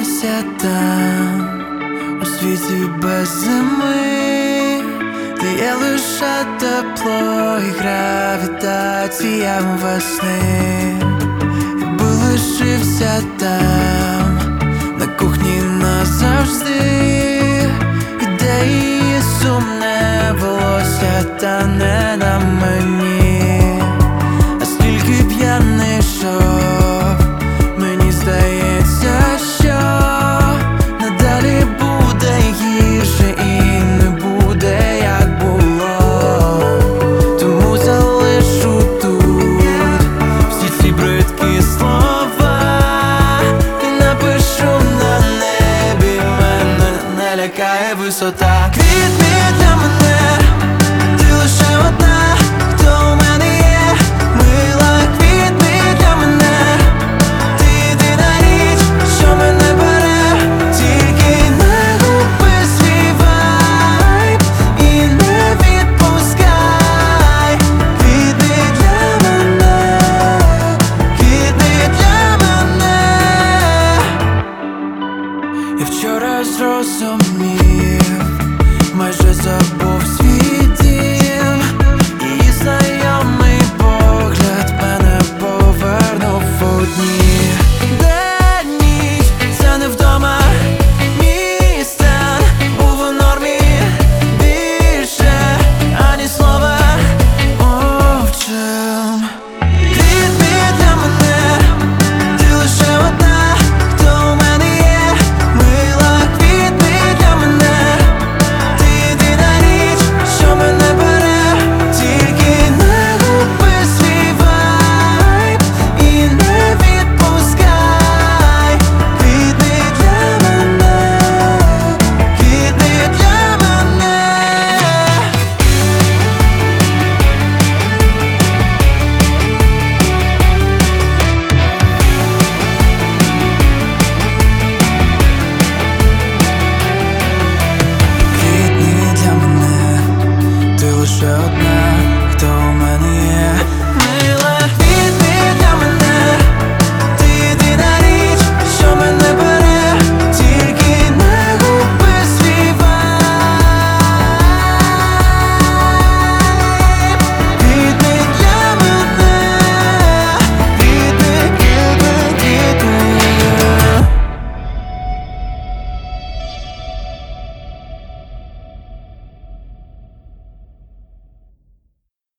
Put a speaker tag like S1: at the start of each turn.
S1: лишився там, у світі без зими, де є лише тепло і гравітація весни. Якби лишився там, на кухні назавжди, ідеї сумне волосся тане на мені. А скільки б я не йшов, мені здається, що надалі буде гірше і не буде, як було. Тому залишу тут всі ці бридкі слова і напишу на небі: мене не лякає висота. Квітни для мене, ти лише одна, хто у мене є. Мила, квітни для мене, ти єдина річ, що мене бере. Тільки не губи свій вайб і не відпускай. Квітни для мене, квітни для мене. Я вчора зрозумів,